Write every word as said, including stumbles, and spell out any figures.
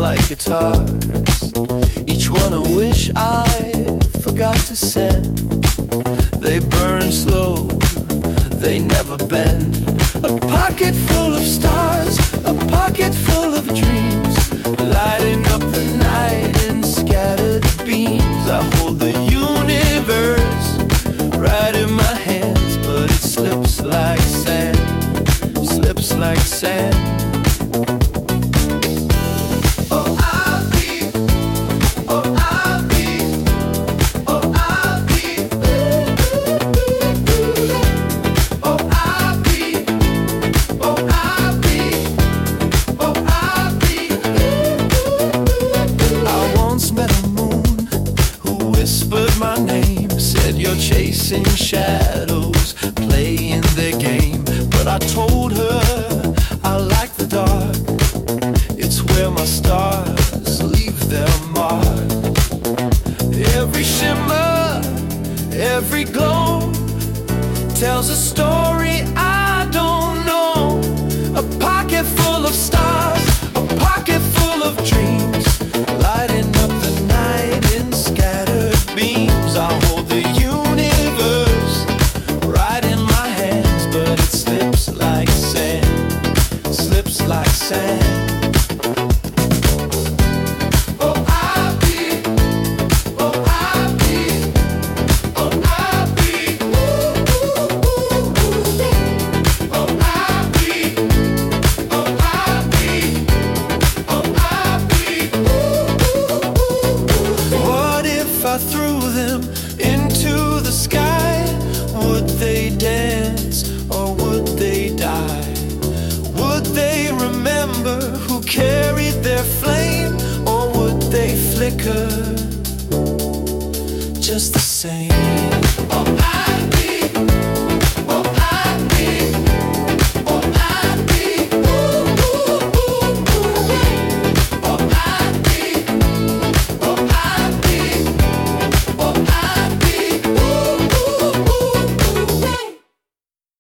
like guitars, each one a wish I forgot to send. They burn slow, they never bend. A pocket full of stars, a pocket full of dreams, lighting up the night in scattered beams. I hold the universe right in my hands, but it slips like sand, slips like sand. Chasing shadows, playing their game. But I told her I like the dark, it's where my stars leave their mark. Every shimmer, every glow tells a story I don't know. A pocket full of stars, a pocket full of dreams, lighting up the night in scattered beams. I hold the like sand. Oh, I'll be, oh, I'll be, oh, I'll be, oh, I'll be, oh, I'll be, oh, I'll be. What if I threw them into the sky? Would they dance or would they die? Would they remember who carried their flame, or would they flicker just the same?